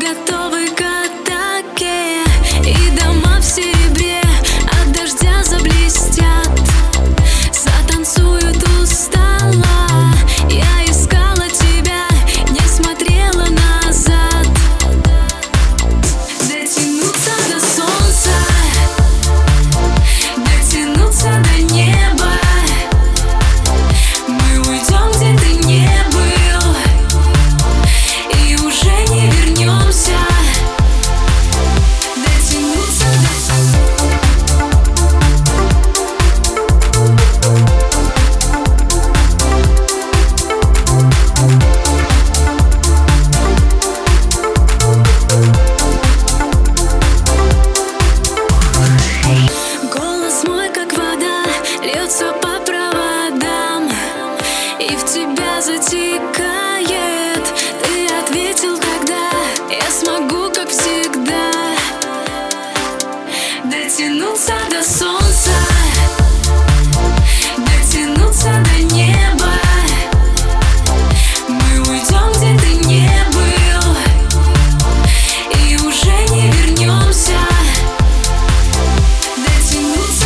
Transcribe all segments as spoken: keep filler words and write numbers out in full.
готовы к атаке, и дома в серебре от дождя заблестят. Затанцуют устало, я искала тебя, не смотрела назад. Дотянуться до солнца, дотянуться до неба. Мы уйдем, где ты не был, и уже не вернемся. Дотянуться до... Голос мой, как вода, льется по проводам, и в тебя затекает. Ты ответил тогда: я смогу, как всегда, дотянуться до солнца, дотянуться до неба. Мы уйдем, где ты не был, и уже не вернемся. Дотянуться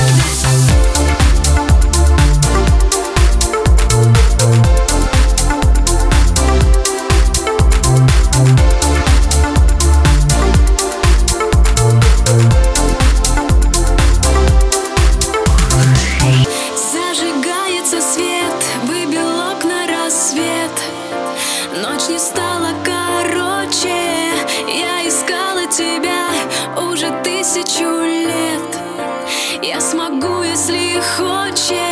Зажигается свет, выбил окна рассвет. Ночь не стала короче, я искала тебя уже тысячу лет. Я смогу, если хочешь.